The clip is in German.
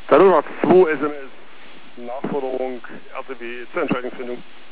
Dann noch 2 SMS. Nachforderung RTW zur Entscheidungsfindung.